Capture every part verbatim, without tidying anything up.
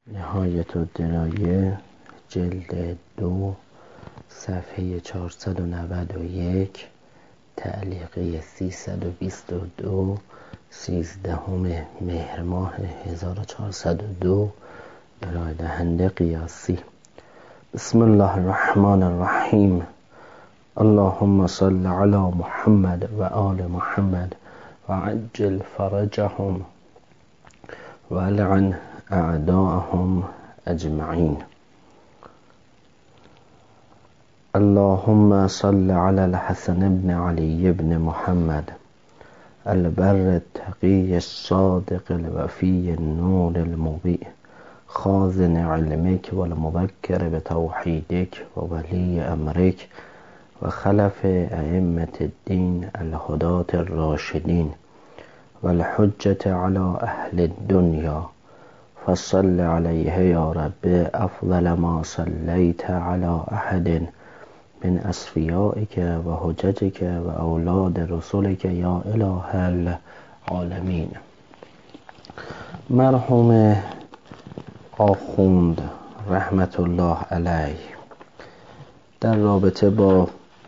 نهایت الدرایه جلد دو صفحه چهارصد و نود و یک تعلیقه سیصد و بیست و دو سیزدهم مهر ماه هزار و چهارصد و دو ارائه دهنده قیاسی. بسم الله الرحمن الرحیم. اللهم صل علی محمد و آل محمد و عجل فرجهم و لعن اعداءهم اجمعین. اللهم صل علی الحسن بن علی بن محمد البر التقی الصادق الوفی النور المضیء خازن علمک و المذکر بتوحیدک و ولی امرک و خلف ائمة الدین الهداة الراشدین و الحجة علی اهل الدنیا فصل علیه یا رب افضل ما صلیت علی احد من اصفیائک و حججک و اولاد رسولک یا اله العالمین. مرحوم آخوند رحمت الله علیه در رابطه با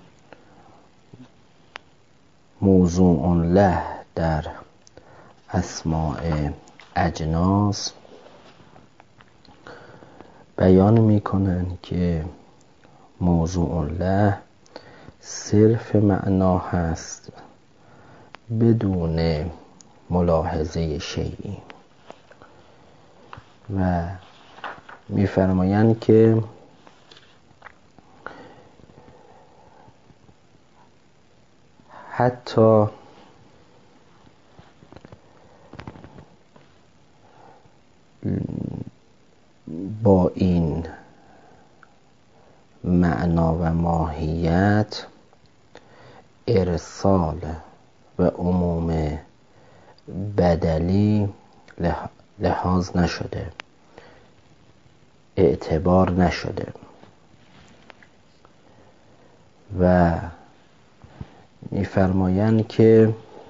موضوع له در اسماء اجناس بیان میکنن که موضوع له صرف معنا هست بدون ملاحظه شیئی و میفرمایند که حتی با این معنا و ماهیت ارسال و عموم بدلی لحاظ نشده، اعتبار نشده و میفرمایند که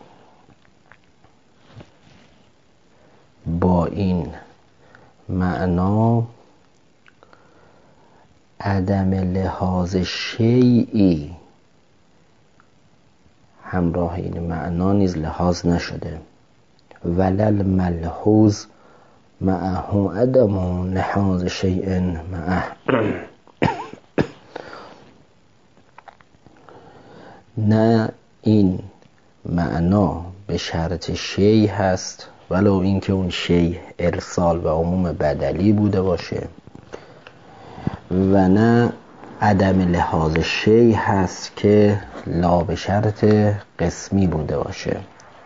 با این معنا عدم لحاظ شیئی همراه این معنا نیز لحاظ نشده. ولل ملحوظ معه عدم لحاظ شیء معه نه این معنا به شرط شیء هست ولو اینکه اون شیء ارسال و عموم بدلی بوده باشه و نه عدم لحاظ شیء هست که لا به شرط قسمی بوده باشه.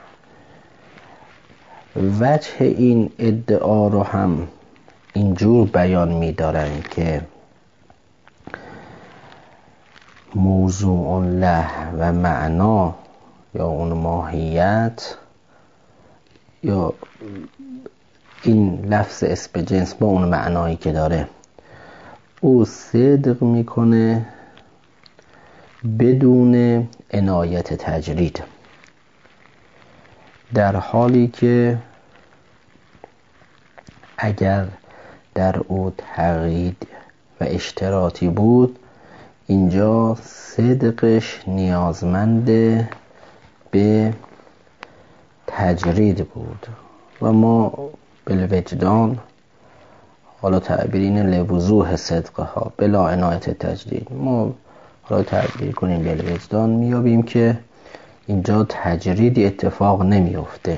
وجه این ادعا رو هم اینجور بیان می‌دارن که موضوع له و معنا یا اون ماهیت یا این لفظ اسم جنس با اون معنایی که داره او صدق میکنه بدون عنایت تجرید، در حالی که اگر در او تقیید و اشتراطی بود اینجا صدقش نیازمند به تجرید بود و ما بالوجدان، حالا تعبیر این لوضوح صدقه ها بلا عنایت تجرید، ما حالا تعبیر کنیم بالوجدان میابیم که اینجا تجریدی اتفاق نمیفته.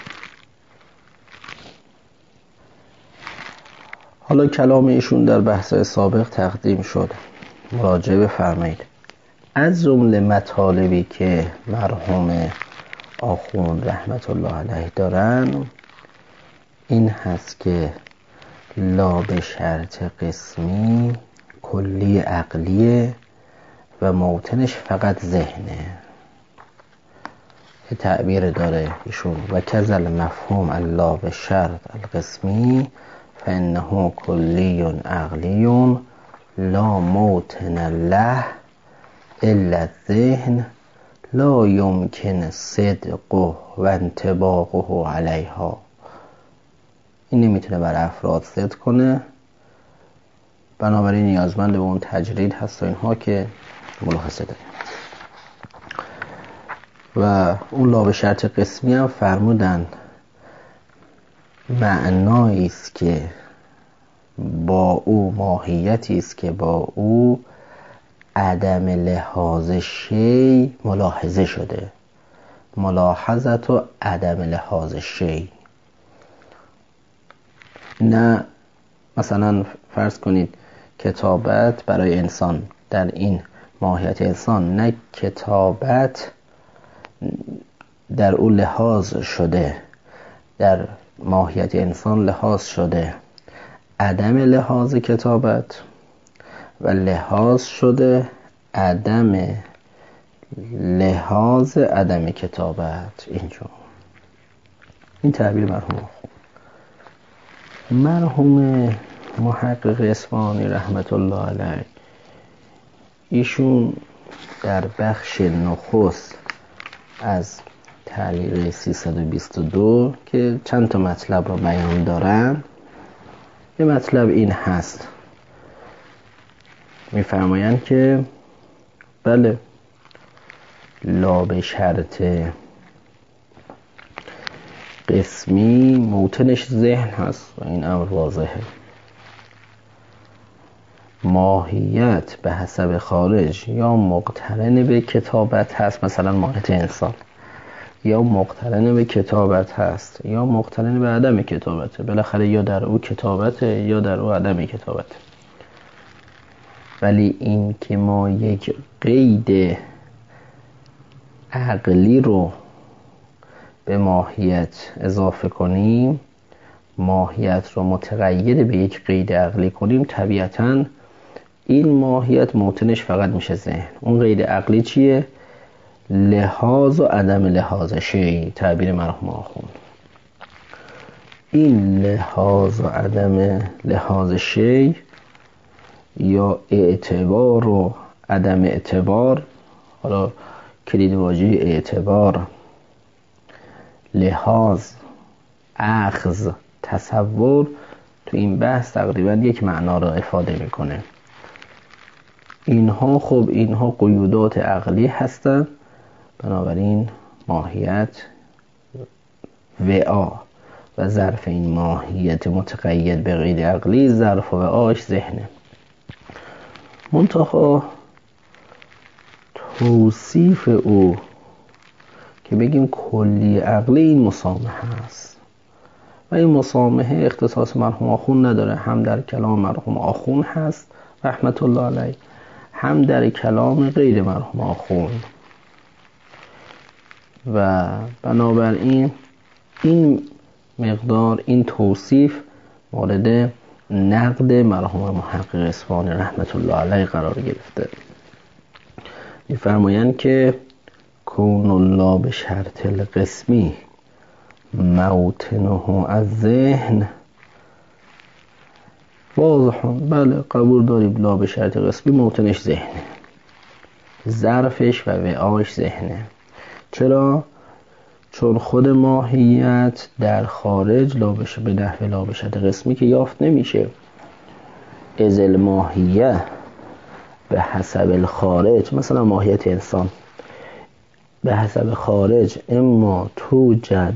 حالا کلام ایشون در بحث سابق تقدیم شد، مراجعه بفرمایید. از جمله مطالبی که مرحوم آخوند رحمت الله علیه دارن این هست که لا به شرط قسمی کلی عقلیه و موطنش فقط ذهنه. که تعبیر داره ایشون و کذل مفهوم الله به شرط القسمی فانه کلی عقلی لا موطن له الا الذهن لا يمكن صدقه و انطباقه علیها. این نمیتونه بر افراد ضد کنه، بنابراین نیازمند به اون تجرید هست و اینها که ملاحظه داریم. و اون لا به شرط قسمی هم فرمودن معنایی است که با او، ماهیتی است که با او عدم لحاظ شی ملاحظه شده. ملاحظت و عدم لحاظ شی. نه مثلا فرض کنید کتابت برای انسان در این ماهیت انسان، نه کتابت در او لحاظ شده، در ماهیت انسان لحاظ شده عدم لحاظ کتابت و لحاظ شده عدم لحاظ عدم کتابت. اینجا این تعبیر مرحوم مرحوم محقق اصفهانی رحمت الله علیه، ایشون در بخش نخست از تعلیق سیصد و بیست و دو که چند تا مطلب رو بیان دارن، یه مطلب این هست، میفرمایند که بله لا به شرط قسمی موطنش ذهن هست و این امر واضحه. ماهیت به حسب خارج یا مقترن به کتابت هست، مثلا ماهیت انسان، یا مقترن به کتابت هست یا مقترن به عدم کتابته. بالاخره یا در او کتابته یا در او عدم کتابته. ولی این که ما یک قید عقلی رو به ماهیت اضافه کنیم، ماهیت رو متقید به یک قید عقلی کنیم، طبیعتاً این ماهیت موطنش فقط میشه ذهن. اون قید عقلی چیه؟ لحاظ و عدم لحاظ شی، تعبیر مرحوم آخوند. این لحاظ و عدم لحاظ شی یا اعتبار و عدم اعتبار، حالا کلید واژه اعتبار، لحاظ، اخذ، تصور، تو این بحث تقریبا یک معنا را افاده میکنه. اینها خب اینها قیودات عقلی هستند، بنابراین ماهیت وعا و ظرف این ماهیت متقید به قید عقلی، ظرف و وعاش ذهنه. منتها توصیف او که بگیم کلی عقلی، این مسامحه است و این مسامحه اختصاص مرحوم آخوند نداره، هم در کلام مرحوم آخوند هست رحمت الله علیه، هم در کلام غیر مرحوم آخوند. و بنابراین این مقدار، این توصیف مورد نقد مرحوم محقق اصفهانی رحمت الله علیه قرار گرفته. می‌فرمایند که کون الله به شرط القسمی موطنه از ذهن واضحون. بله قبول داریم لا به شرط قسمی موطنش ذهنه، ظرفش و وعاش ذهنه. چرا؟ چون خود ماهیت در خارج لا بشه به نحو لا به شرط قسمی که یافت نمیشه. از الماهیه به حسب الخارج، مثلا ماهیت انسان به حسب خارج اما توجد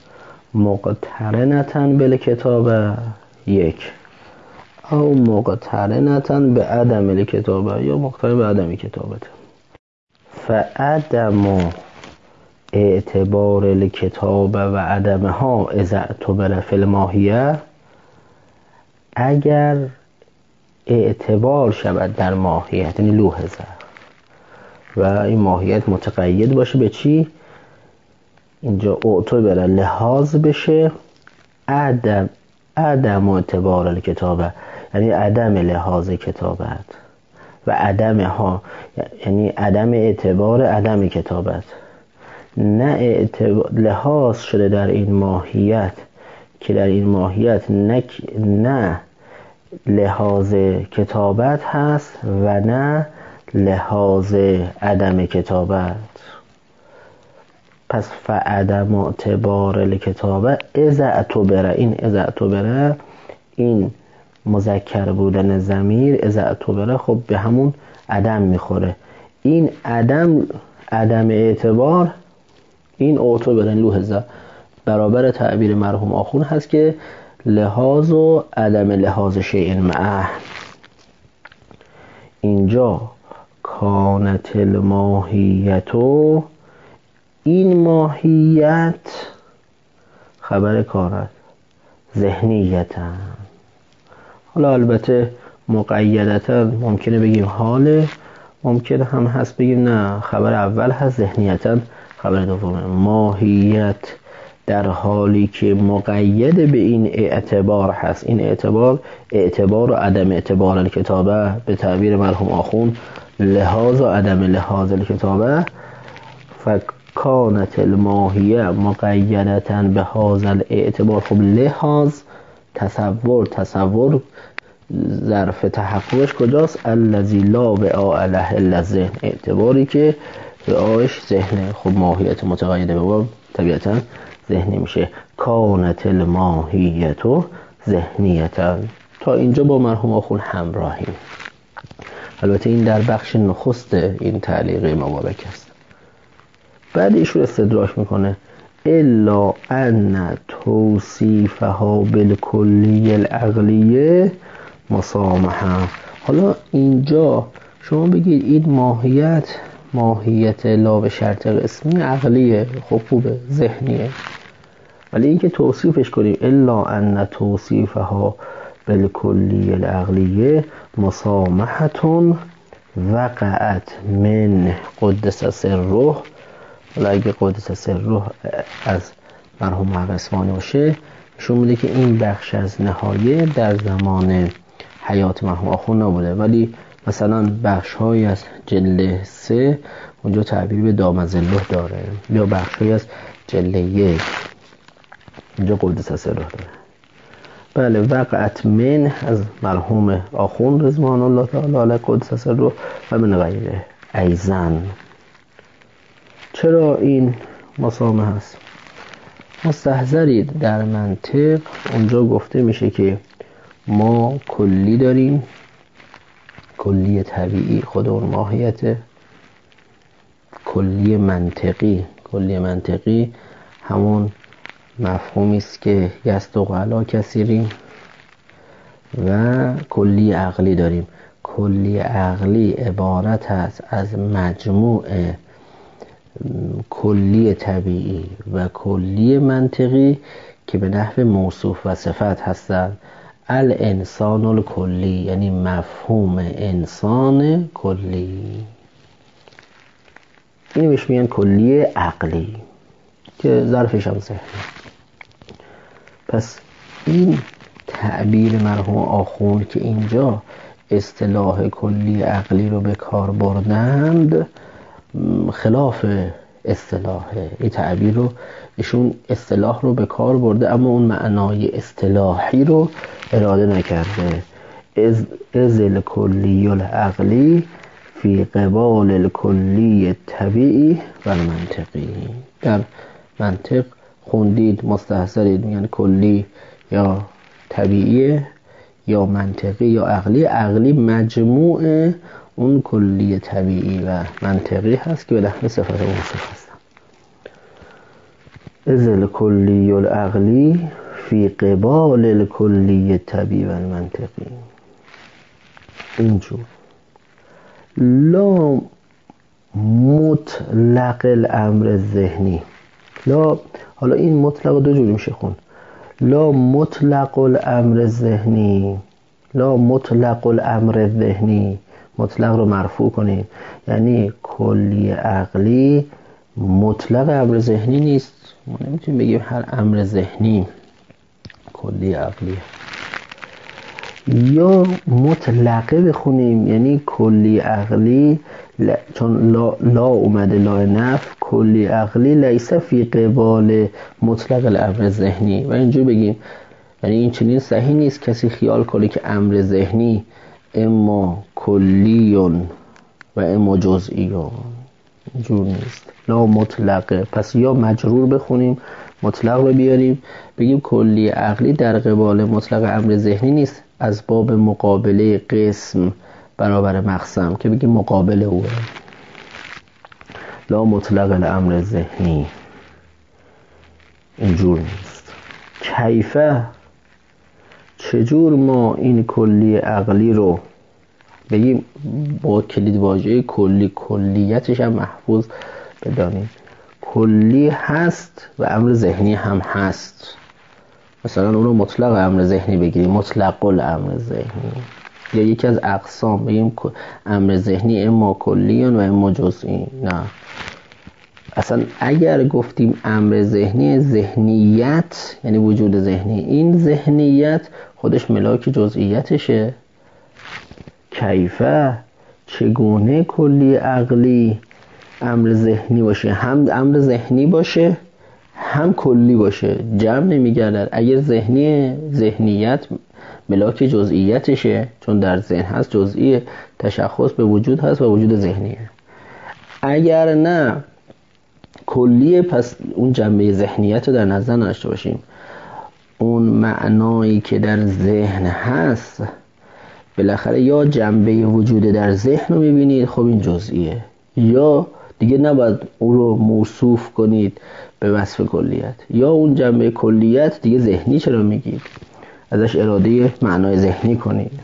مقترنتن بالکتابه یک او مقترنتن به عدم الکتابه یا مقترن به عدم کتابت. فعدم اعتبار الکتابه و عدمها اذا اعتبر فی الماهیه، اگر اعتبار شود در ماهیت، یعنی لوحظه و این ماهیت متقید باشه به چی؟ اینجا اعتبر لحاظ بشه عدم عدم اعتبار الکتابه، یعنی عدم لحاظ کتابت، و عدم ها یعنی عدم اعتبار عدم کتابت. نه اعتبار لحاظ شده در این ماهیت که در این ماهیت نه, نه لحاظ کتابت هست و نه لحاظ عدم کتابت. پس فعدم اعتبار الکتابه از اعتبره، این از اعتبره این مذکر بودن ضمیر از اعتبره خب به همون عدم میخوره. این عدم عدم اعتبار این اعتبره لوحظه برابر تعبیر مرحوم آخون هست که لحاظ و عدم لحاظ شیء معه. اینجا کانت الماهیتو، این ماهیت خبر کانت ذهنیتا، حالا البته مقیدتا ممکنه بگیم حاله، ممکنه هم هست بگیم نه خبر اول هست ذهنیتا خبر دومه. ماهیت در حالی که مقید به این اعتبار هست، این اعتبار اعتبار و عدم اعتبار الکتابه به تعبیر مرحوم آخون لحاظ و عدم لحاظ الکتابه، فکانت الماهیه مقیدتا به هذا الاعتبار. خب لحاظ تصور تصور ظرف تحققش کجاست؟ الذی لا وعاء له الا الذهن، اعتباری که وعاءش ذهنه. خب ماهیت متقیده به واو طبیعتا ذهنی میشه. کانت الماهیتو ذهنیتا. تا اینجا با مرحوم آخون همراهیم. البته این در بخش نخست این تعلیق مبارک است. بعد ایشون استدراک میکنه الا ان توصیفها بالکلی العقلیه مسامحه. حالا اینجا شما بگید این ماهیت ماهیت لا به شرط قسمی عقلیه، خب خوبه ذهنیه، ولی اینکه توصیفش کنیم الا ان توصیفها بالکلی العقلیه مسامحتون وقعت من قدس سره. حالا اگه قدس سره از مرحوم محق اصفهانی باشه نشون میده که این بخش از نهایه در زمان حیات مرحوم آخون نبوده، ولی مثلا بخش های از جلد سه اونجا تعبیر به دام زله داره، یا بخش های از جلد یک اونجا قدس سره داره. بله وقعت من از مرحوم آخون رضوان الله تعالی علیه قدس سره و من غیره ایزن. چرا این مسامح هست؟ مستحضرید در منطق اونجا گفته میشه که ما کلی داریم، کلی طبیعی خود اون ماهیت، کلی منطقی، کلی منطقی همون مفهومی است که یصدق علی کثیرین، و کلی عقلی داریم. کلی عقلی عبارت است از مجموع کلی طبیعی و کلی منطقی که به نحو موصوف و صفت هستند. الانسان الکلی یعنی مفهوم انسان کلی، اینو بهش میگن کلی عقلی که ظرفش هم ذهنه. پس این تعبیر مرحوم آخون که اینجا اصطلاح کلی عقلی رو به کار بردند خلاف اصطلاحه. این تعبیر رو ایشون اصطلاح رو به کار برده اما اون معنای اصطلاحی رو اراده نکرده. از از الکلی العقلی فی قبال الکلی طبیعی و منطقی. در منطق خوندید مستحضرید میگن کلی یا طبیعی یا منطقی یا عقلی. عقلی مجموع اون کلی طبیعی و منطقی هست که به نحو صفت موصوف هستن. از الکلی العقلی فی قبال الکلی طبیعی و منطقی. اینجور لا مطلق الامر ذهنی. لا حالا این مطلق دو جوری میشه خون. لا مطلق الامر ذهنی، لا مطلق الامر ذهنی، مطلق رو مرفوع کنیم یعنی کلی عقلی مطلق امر ذهنی نیست. ما نمیتونیم بگیم هر امر ذهنی کلی عقلی. یا مطلقه بخونیم یعنی کلی عقلی ل... چون لا, لا اومده لا نف، کلی عقلی لیس فی قبال مطلق الامر ذهنی. و اینجور بگیم یعنی این چنین صحیح نیست کسی خیال کنه که امر ذهنی اما کلیون و اما جزئیون. اینجور نیست. لا مطلقه، پس یا مجرور بخونیم مطلق رو بیاریم بگیم کلی عقلی در قبال مطلق امر ذهنی نیست، از باب مقابله قسم برابر مقسم که بگیم مقابل اوه. لا مطلق الامر ذهنی اینجور نیست. کیفه، چجور ما این کلی عقلی رو بگیم با کلید واژه کلی، کلیتش هم محفوظ بدانیم. کلی هست و امر ذهنی هم هست. مثلا اون رو مطلق امر ذهنی بگیریم، مطلق الامر ذهنی، یا یکی از اقسام بگیم امر ذهنی اما کلیون و اما جزئی. نه، اصلا اگر گفتیم امر ذهنی، ذهنیت یعنی وجود ذهنی، این ذهنیت خودش ملاک جزئیاتشه. کیفه، چگونه کلی عقلی امر ذهنی باشه، هم امر ذهنی باشه هم کلی باشه، جمع نمیگردد. اگر ذهنی، ذهنیت ملاک جزئیاتشه چون در ذهن هست، جزئیه، تشخص به وجود هست و وجود ذهنیه. اگر نه کلیه، پس اون جنبه ذهنیت رو در نظر نداشته باشیم. اون معنایی که در ذهن هست بالاخره یا جنبه وجود در ذهن رو میبینید، خب این جزئیه، یا دیگه نباید اون رو موصوف کنید به وصف کلیت، یا اون جنبه کلیت دیگه ذهنی چرا میگید، ازش اراده معنای ذهنی کنید.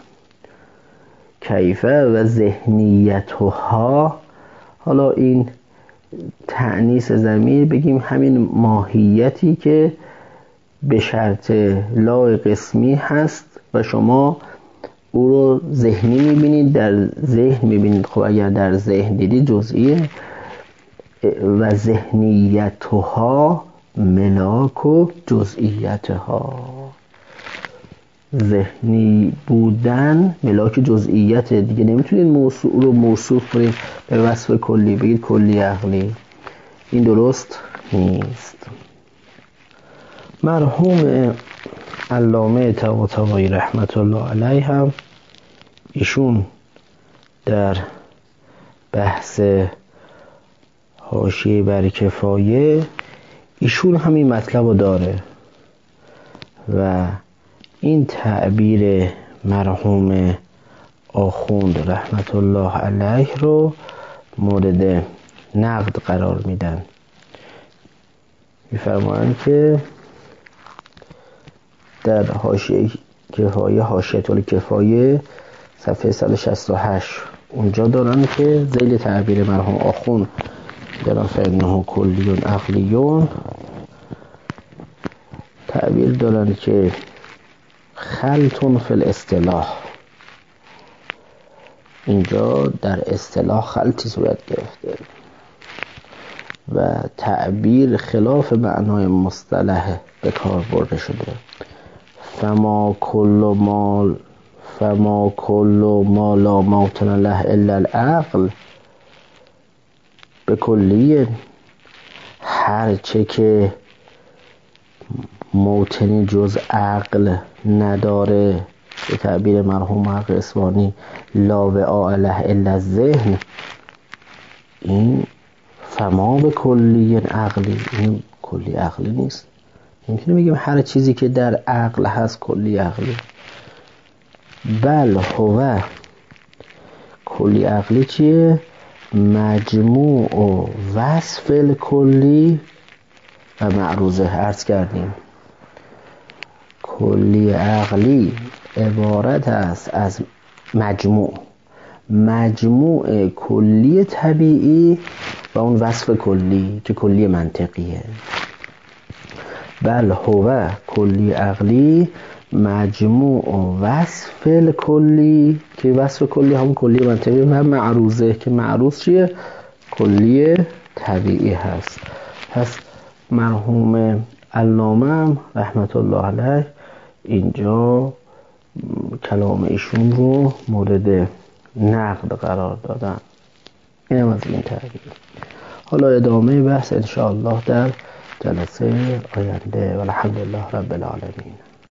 کیفه و ذهنیتها، حالا این تأنیث ضمیر بگیم همین ماهیتی که به شرط لا قسمی هست و شما او رو ذهنی میبینید، در ذهن میبینید. خب اگر در ذهن دیدید جزئیه. و ذهنیتها ملاک و جزئیتها، ذهنی بودن ملاک جزئیت دیگه. نمیتونید موصوف رو موصوف کنید به وصف کلی، بگید کلی عقلی، این درست نیست. مرحوم علامه طباطبایی رحمت الله علیه هم ایشون در بحث حاشیه بر کفایه ایشون همین مطلب رو داره و این تعبیر مرحوم آخوند رحمت الله علیه رو مورد نقد قرار میدن. میفرمایند که در حاشیه کفایه، حاشیه الکفایه صفحه صد و شصت و هشت اونجا دارن که ذیل تعبیر مرحوم آخوند در فإنه کلیون عقلیون تعبیر دارن که خلطون فی الاصطلاح، اینجا در اصطلاح خلطی صورت گرفته و تعبیر خلاف معنای مصطلح به کار برده شده. فما کل مال فما کل ما لا موطن له الا العقل، به کلیه هر چه که موطنی جز عقل نداره، به تعبیر مرحوم حق اصفهانی لا وعاء له الا الذهن، این فما به کلی عقلی، این کلی عقلی نیست. نمیتونیم بگیم هر چیزی که در عقل هست کلی عقلی. بل هو کلی عقلی چیه؟ مجموع و وصف الکلی و معروضه. عرض کردیم کلی عقلی عبارت است از مجموع مجموع کلی طبیعی و اون وصف کلی که کلی منطقیه. بل هو کلی عقلی مجموع و وصف الکلی که وصف کلی هم کلی منطقی و معروضه که معروض چیه؟ کلی طبیعی هست. پس مرحوم علامه رحمت الله علیه اینجا کلام ایشون رو مورد نقد قرار دادن. این هم از این تعبیر. حالا ادامه بحث انشاءالله در جلسه آینده. والحمدلله رب العالمین.